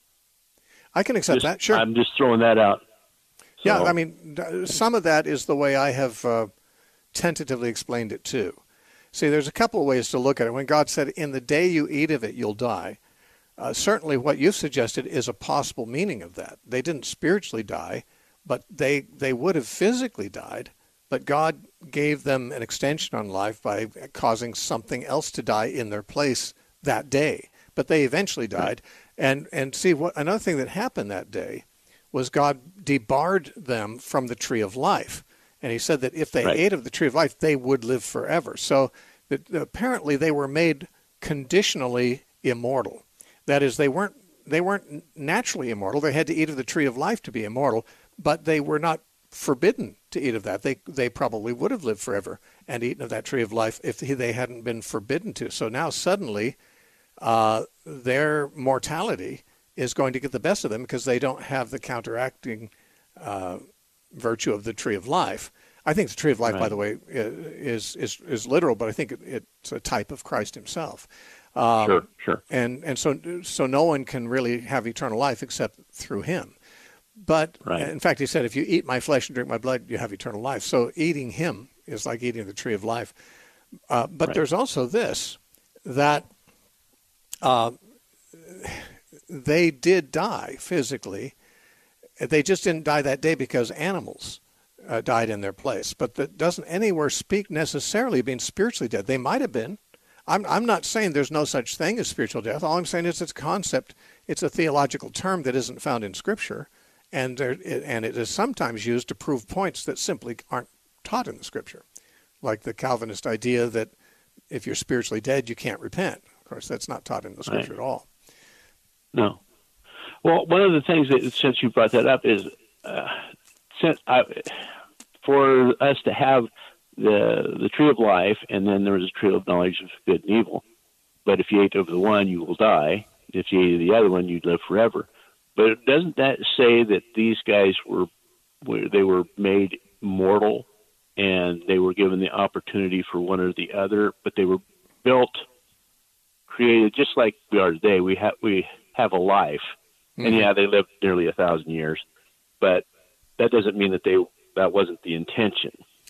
I can accept just, that, sure. I'm just throwing that out. So, yeah, I mean, some of that is the way I have uh, tentatively explained it, too. See, there's a couple of ways to look at it. When God said, in the day you eat of it, you'll die, uh, certainly what you've suggested is a possible meaning of that. They didn't spiritually die, but they, they would have physically died, but God gave them an extension on life by causing something else to die in their place that day. But they eventually died. And and see, what another thing that happened that day was God debarred them from the tree of life. And he said that if they right. ate of the tree of life, they would live forever. So that, apparently they were made conditionally immortal. That is, they weren't they weren't naturally immortal. They had to eat of the tree of life to be immortal, but they were not forbidden to eat of that. They they probably would have lived forever and eaten of that tree of life if they hadn't been forbidden to. So now suddenly uh, their mortality is going to get the best of them because they don't have the counteracting uh, virtue of the tree of life. I think the tree of life, right. by the way, is is is literal, but I think it, it's a type of Christ himself. Um, sure, sure. And and so so no one can really have eternal life except through him. But right. in fact, he said, if you eat my flesh and drink my blood, you have eternal life. So eating him is like eating the tree of life. Uh, but right. there's also this, that uh, they did die physically. They just didn't die that day because animals uh, died in their place. But that doesn't anywhere speak necessarily being spiritually dead. They might have been. I'm, I'm not saying there's no such thing as spiritual death. All I'm saying is it's a concept. It's a theological term that isn't found in Scripture. And there, it, and it is sometimes used to prove points that simply aren't taught in the Scripture, like the Calvinist idea that if you're spiritually dead, you can't repent. Of course, that's not taught in the Scripture right. at all. No. Well, one of the things that, since you brought that up, is uh, since I, for us to have the the tree of life, and then there was a tree of knowledge of good and evil. But if you ate of the one, you will die. If you ate of the other one, you'd live forever. But doesn't that say that these guys were, were they were made mortal, and they were given the opportunity for one or the other, but they were built, created just like we are today. We have we have a life, mm-hmm. and yeah, they lived nearly a thousand years, but that doesn't mean that they that wasn't the intention.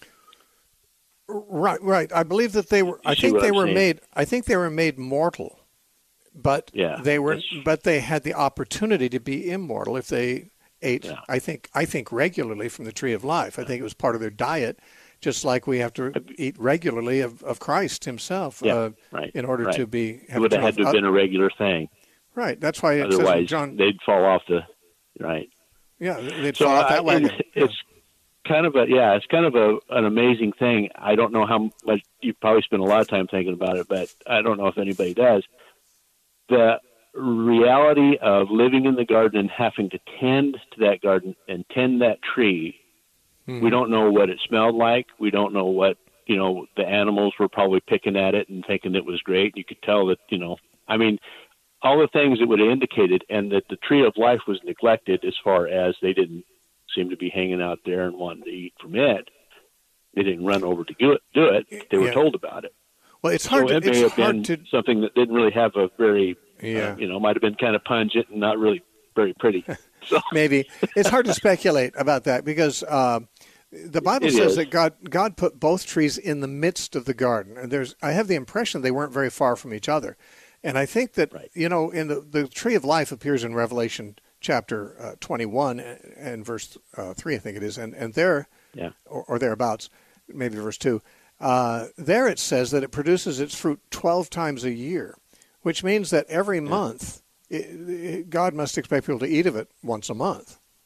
Right, right. I believe that they were. You I think they I'm were saying? made. I think they were made mortal. But yeah, they were, but they had the opportunity to be immortal if they ate. Yeah. I think, I think regularly from the tree of life. I think it was part of their diet, just like we have to eat regularly of, of Christ Himself, yeah, uh, right, in order right. to be. It would have had to have been a regular thing. Right. That's why it otherwise says in John, they'd fall off the right. Yeah, they'd so fall off that I, wagon. It's, it's kind of a yeah, it's kind of a an amazing thing. I don't know how much you probably spend a lot of time thinking about it, but I don't know if anybody does. The reality of living in the garden and having to tend to that garden and tend that tree. Mm-hmm. We don't know what it smelled like. We don't know what, you know, the animals were probably picking at it and thinking it was great. You could tell that, you know, I mean, all the things that would have indicated, and that the tree of life was neglected as far as they didn't seem to be hanging out there and wanting to eat from it. They didn't run over to do it. Do it. They were yeah. told about it. Well, it's hard. So to, it may it's have hard been to something that didn't really have a very, yeah. uh, you know, might have been kind of pungent and not really very pretty. So maybe it's hard to speculate about that because uh, the Bible it says is. that God God put both trees in the midst of the garden, and there's I have the impression they weren't very far from each other, and I think that right. you know, in the the tree of life appears in Revelation chapter uh, twenty-one and, and verse uh, three, I think it is, and and there, yeah, or, or thereabouts, maybe verse two. Uh, there it says that it produces its fruit twelve times a year, which means that every yeah. month it, it, God must expect people to eat of it once a month.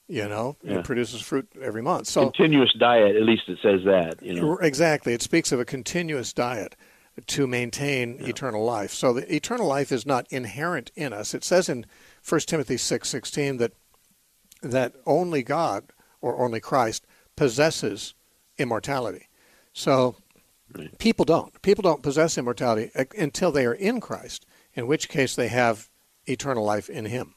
You know, Yeah. it produces fruit every month. So continuous diet, at least it says that. You know, exactly, it speaks of a continuous diet to maintain yeah. eternal life. So the eternal life is not inherent in us. It says in First Timothy six sixteen that that only God or only Christ possesses immortality. So right. people don't. People don't possess immortality until they are in Christ, in which case they have eternal life in Him.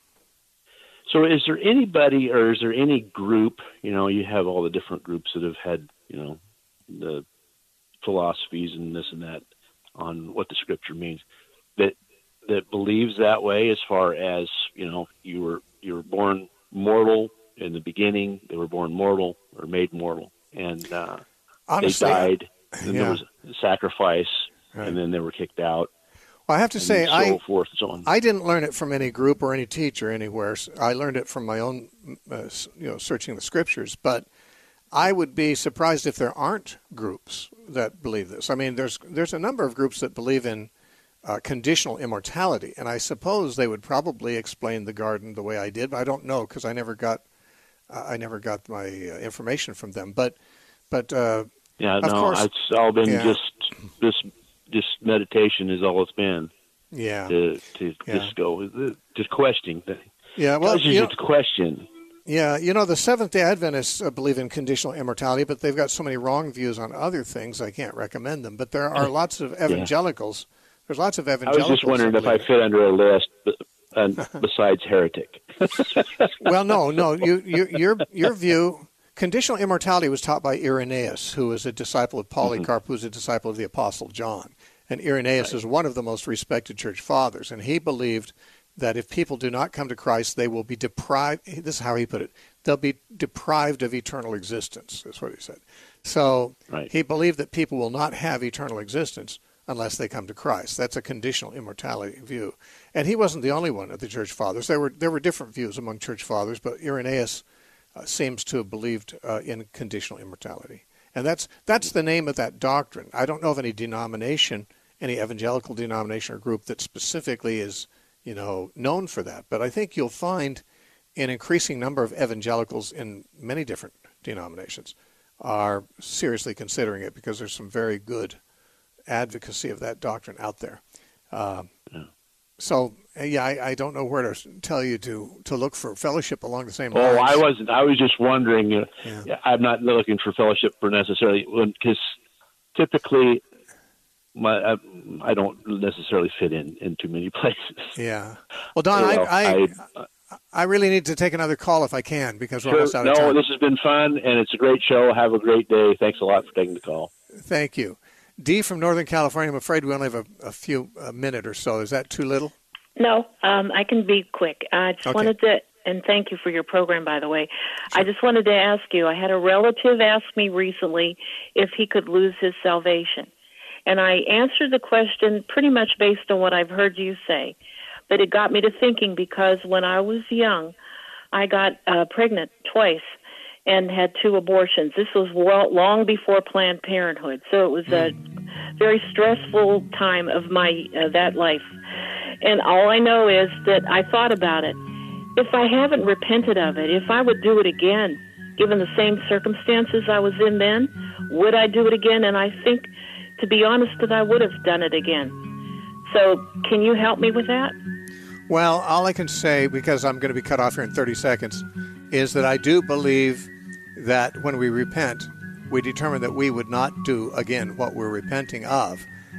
So is there anybody, or is there any group, you know, you have all the different groups that have had, you know, the philosophies and this and that on what the Scripture means, that that believes that way as far as, you know, you were you were born mortal in the beginning, they were born mortal or made mortal, and uh, Honestly, they died, and yeah. there was a sacrifice, right. and then they were kicked out. Well, I have to and say, so I forth and so on. I didn't learn it from any group or any teacher anywhere. I learned it from my own, uh, you know, searching the Scriptures. But I would be surprised if there aren't groups that believe this. I mean, there's there's a number of groups that believe in uh, conditional immortality, and I suppose they would probably explain the garden the way I did. But I don't know because I never got uh, I never got my uh, information from them. But but uh, yeah, of no, course, it's all been yeah. just this. Just meditation is all it's been. Yeah. To to yeah. just go, just questioning. Yeah. Well, you you know, to question. Yeah, you know, the Seventh-day Adventists uh, believe in conditional immortality, but they've got so many wrong views on other things, I can't recommend them. But there are lots of evangelicals. Yeah. There's lots of evangelicals. I was just wondering if I fit under a list uh, besides heretic. Well, no, no. You, you, your your view. Conditional immortality was taught by Irenaeus, who was a disciple of Polycarp, mm-hmm. who was a disciple of the Apostle John. And Irenaeus right. is one of the most respected church fathers. And he believed that if people do not come to Christ, they will be deprived. This is how he put it. They'll be deprived of eternal existence, is what he said. So right. he believed that people will not have eternal existence unless they come to Christ. That's a conditional immortality view. And he wasn't the only one of the church fathers. There were, there were different views among church fathers, but Irenaeus Uh, seems to have believed uh, in conditional immortality. And that's that's the name of that doctrine. I don't know of any denomination, any evangelical denomination or group that specifically is, you know, known for that. But I think you'll find an increasing number of evangelicals in many different denominations are seriously considering it because there's some very good advocacy of that doctrine out there. Uh, yeah. So, yeah, I, I don't know where to tell you to, to look for fellowship along the same lines. Oh, I wasn't. I was just wondering. Uh, yeah. I'm not looking for fellowship for necessarily, because typically my I, I don't necessarily fit in, in too many places. Yeah. Well, Don, well, I, I, I I really need to take another call if I can because we're sure, almost out no, of time. No, this has been fun, and it's a great show. Have a great day. Thanks a lot for taking the call. Thank you. Dee from Northern California, I'm afraid we only have a, a few a minute or so. Is that too little? No, um, I can be quick. I just okay. wanted to, and thank you for your program, by the way. Sure. I just wanted to ask you, I had a relative ask me recently if he could lose his salvation. And I answered the question pretty much based on what I've heard you say. But it got me to thinking because when I was young, I got uh, pregnant twice and had two abortions. This was well, long before Planned Parenthood, so it was a very stressful time of my uh, that life. And all I know is that I thought about it. If I haven't repented of it, if I would do it again, given the same circumstances I was in then, would I do it again? And I think, to be honest, that I would have done it again. So can you help me with that? Well, all I can say, because I'm going to be cut off here in thirty seconds, is that I do believe that when we repent, we determine that we would not do again what we're repenting of.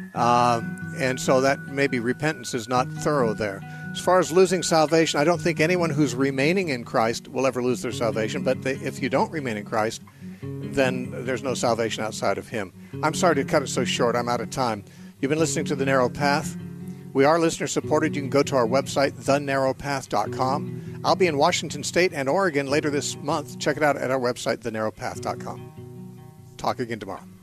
Um, and so that maybe repentance is not thorough there. As far as losing salvation, I don't think anyone who's remaining in Christ will ever lose their salvation. But they, if you don't remain in Christ, then there's no salvation outside of Him. I'm sorry to cut it so short. I'm out of time. You've been listening to The Narrow Path. We are listener-supported. You can go to our website, the narrow path dot com. I'll be in Washington State and Oregon later this month. Check it out at our website, the narrow path dot com. Talk again tomorrow.